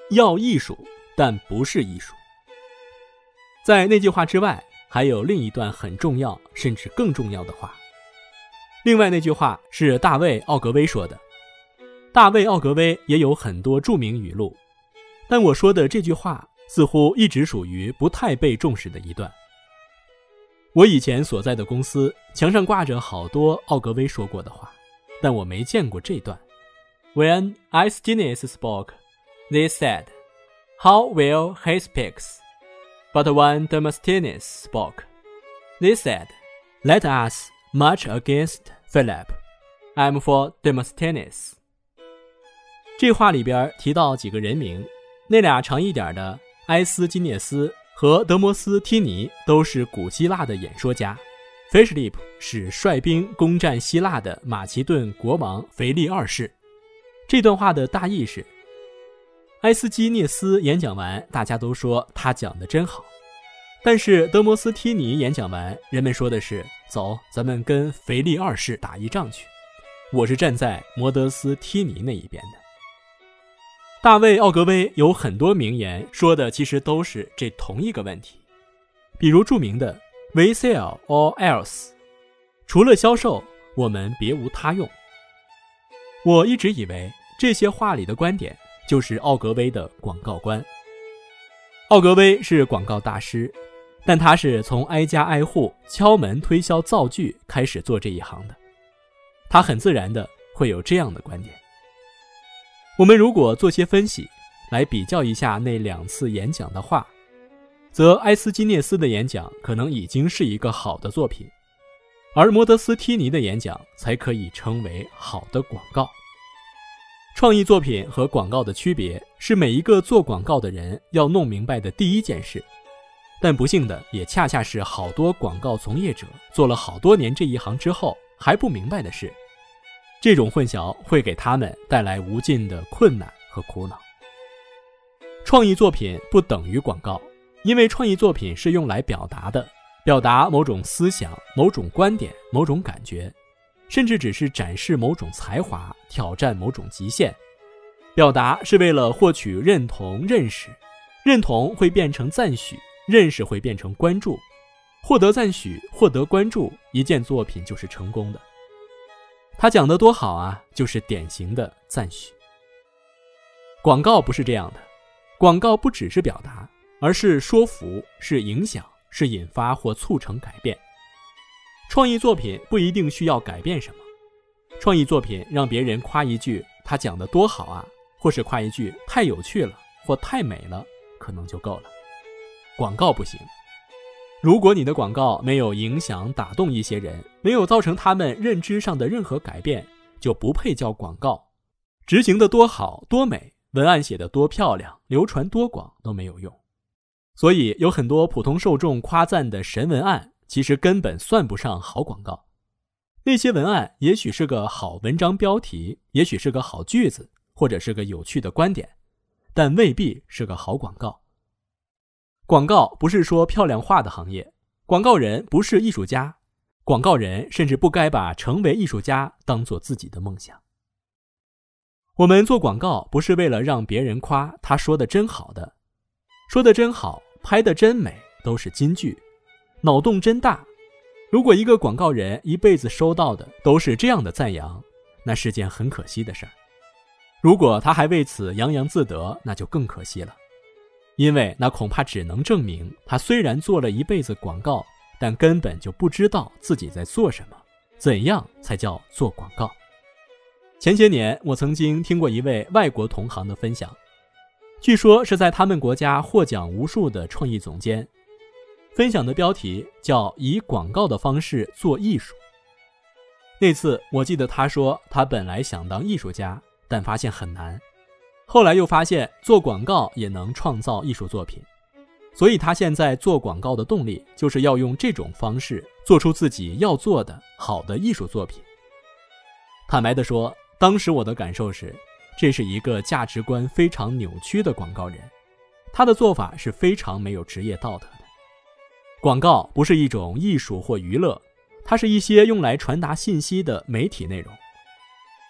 要艺术，但不是艺术。在那句话之外，还有另一段很重要甚至更重要的话。另外那句话是大卫·奥格威说的。大卫·奥格威也有很多著名语录，但我说的这句话似乎一直属于不太被重视的一段。我以前所在的公司墙上挂着好多奥格威说过的话，但我没见过这段。When Aeschines spoke, they said, "How well he speaks." But when Demosthenes spoke, they said, "Let us march against Philip. I'm for Demosthenes." 这话里边提到几个人名，那俩长一点的埃斯基涅斯和德摩斯梯尼都是古希腊的演说家，菲什利普是率兵攻占希腊的马其顿国王腓力二世。这段话的大意是，埃斯基涅斯演讲完，大家都说他讲得真好，但是德摩斯梯尼演讲完，人们说的是，走，咱们跟腓力二世打一仗去。我是站在摩德斯梯尼那一边的。大卫·奥格威有很多名言，说的其实都是这同一个问题，比如著名的 We sell or else， 除了销售，我们别无他用。我一直以为这些话里的观点就是奥格威的广告观。奥格威是广告大师，但他是从挨家挨户敲门推销造句开始做这一行的，他很自然的会有这样的观点。我们如果做些分析，来比较一下那2次演讲的话，则埃斯基涅斯的演讲可能已经是一个好的作品，而摩德斯梯尼的演讲才可以称为好的广告。创意作品和广告的区别是每一个做广告的人要弄明白的第一件事，但不幸的也恰恰是好多广告从业者做了好多年这一行之后还不明白的是，这种混淆会给他们带来无尽的困难和苦恼。创意作品不等于广告，因为创意作品是用来表达的，表达某种思想、某种观点、某种感觉，甚至只是展示某种才华，挑战某种极限。表达是为了获取认同、认识，认同会变成赞许，认识会变成关注，获得赞许，获得关注，一件作品就是成功的。他讲得多好啊，就是典型的赞许。广告不是这样的，广告不只是表达，而是说服，是影响，是引发或促成改变。创意作品不一定需要改变什么，创意作品让别人夸一句他讲得多好啊，或是夸一句太有趣了或太美了，可能就够了。广告不行，如果你的广告没有影响打动一些人，没有造成他们认知上的任何改变，就不配叫广告。执行的多好多美，文案写得多漂亮，流传多广都没有用。所以有很多普通受众夸赞的神文案，其实根本算不上好广告。那些文案也许是个好文章标题，也许是个好句子，或者是个有趣的观点，但未必是个好广告。广告不是说漂亮话的行业，广告人不是艺术家，广告人甚至不该把成为艺术家当作自己的梦想。我们做广告不是为了让别人夸他说的真好的，说的真好，拍的真美，都是金句，脑洞真大。如果一个广告人一辈子收到的都是这样的赞扬，那是件很可惜的事儿。如果他还为此洋洋自得，那就更可惜了。因为那恐怕只能证明他虽然做了一辈子广告，但根本就不知道自己在做什么，怎样才叫做广告。前些年我曾经听过一位外国同行的分享，据说是在他们国家获奖无数的创意总监，分享的标题叫以广告的方式做艺术。那次我记得他说他本来想当艺术家，但发现很难，后来又发现做广告也能创造艺术作品，所以他现在做广告的动力就是要用这种方式做出自己要做的好的艺术作品。坦白地说，当时我的感受是，这是一个价值观非常扭曲的广告人，他的做法是非常没有职业道德的。广告不是一种艺术或娱乐，它是一些用来传达信息的媒体内容。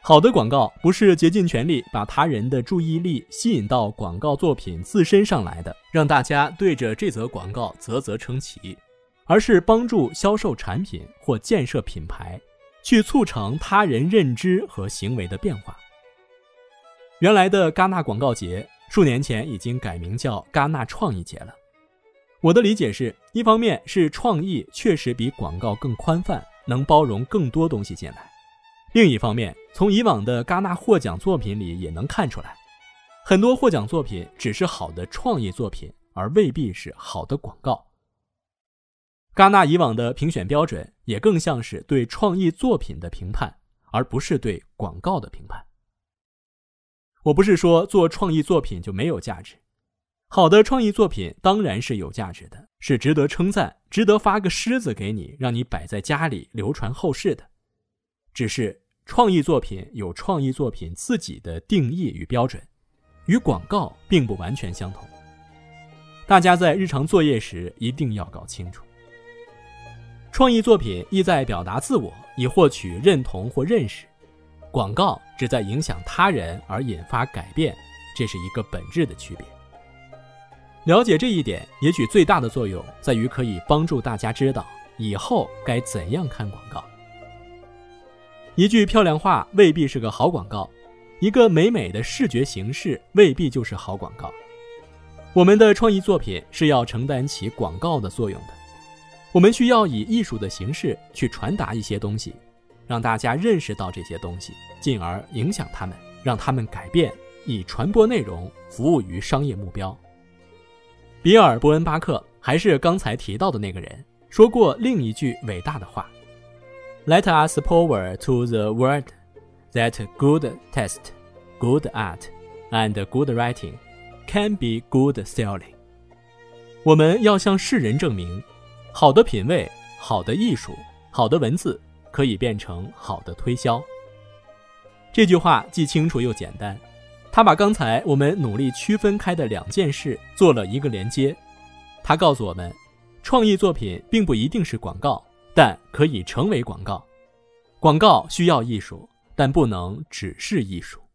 好的广告不是竭尽全力把他人的注意力吸引到广告作品自身上来的，让大家对着这则广告啧啧称奇，而是帮助销售产品或建设品牌，去促成他人认知和行为的变化。原来的戛纳广告节数年前已经改名叫戛纳创意节了。我的理解是，一方面是创意确实比广告更宽泛，能包容更多东西进来。另一方面，从以往的戛纳获奖作品里也能看出来，很多获奖作品只是好的创意作品，而未必是好的广告。戛纳以往的评选标准也更像是对创意作品的评判，而不是对广告的评判。我不是说做创意作品就没有价值，好的创意作品当然是有价值的，是值得称赞，值得发个狮子给你，让你摆在家里流传后世的。只是创意作品有创意作品自己的定义与标准，与广告并不完全相同。大家在日常作业时一定要搞清楚。创意作品意在表达自我，以获取认同或认识；广告只在影响他人而引发改变，这是一个本质的区别。了解这一点，也许最大的作用在于可以帮助大家知道以后该怎样看广告。一句漂亮话未必是个好广告，一个美美的视觉形式未必就是好广告。我们的创意作品是要承担起广告的作用的，我们需要以艺术的形式去传达一些东西，让大家认识到这些东西，进而影响他们，让他们改变，以传播内容服务于商业目标。比尔·伯恩巴克还是刚才提到的那个人，说过另一句伟大的话：Let us prove to the world that good taste, good art, and good writing can be good selling. 我们要向世人证明，好的品味、好的艺术、好的文字可以变成好的推销。这句话既清楚又简单，他把刚才我们努力区分开的两件事做了一个连接。他告诉我们，创意作品并不一定是广告，但可以成为广告。广告需要艺术，但不能只是艺术。